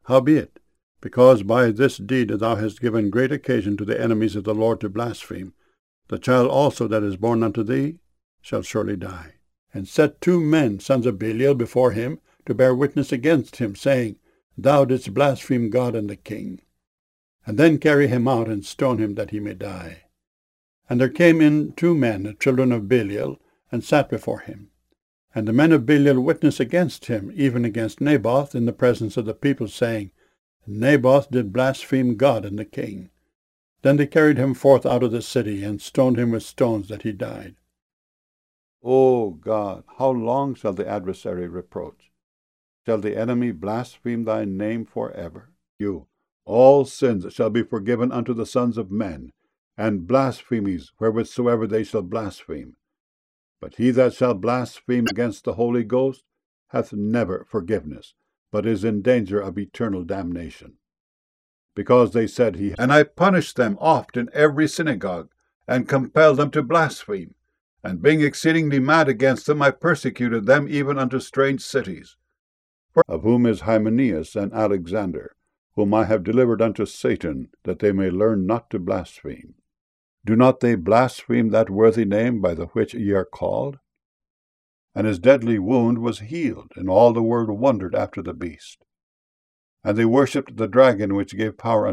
Howbeit, because by this deed thou hast given great occasion to the enemies of the Lord to blaspheme, the child also that is born unto thee shall surely die. And set 2 men, sons of Belial, before him, to bear witness against him, saying, Thou didst blaspheme God and the king. And then carry him out, and stone him, that he may die. And there came in 2 men, the children of Belial, and sat before him. And the men of Belial witnessed against him, even against Naboth, in the presence of the people, saying, Naboth did blaspheme God and the king. Then they carried him forth out of the city, and stoned him with stones, that he died. O God, how long shall the adversary reproach? Shall the enemy blaspheme thy name forever? All sins shall be forgiven unto the sons of men, and blasphemies wherewithsoever they shall blaspheme. But he that shall blaspheme against the Holy Ghost hath never forgiveness, but is in danger of eternal damnation. Because they said, And I punished them oft in every synagogue, and compelled them to blaspheme. And being exceedingly mad against them, I persecuted them even unto strange cities. Of whom is Hymenaeus and Alexander, whom I have delivered unto Satan, that they may learn not to blaspheme. Do not they blaspheme that worthy name by the which ye are called? And his deadly wound was healed, and all the world wondered after the beast. And they worshipped the dragon which gave power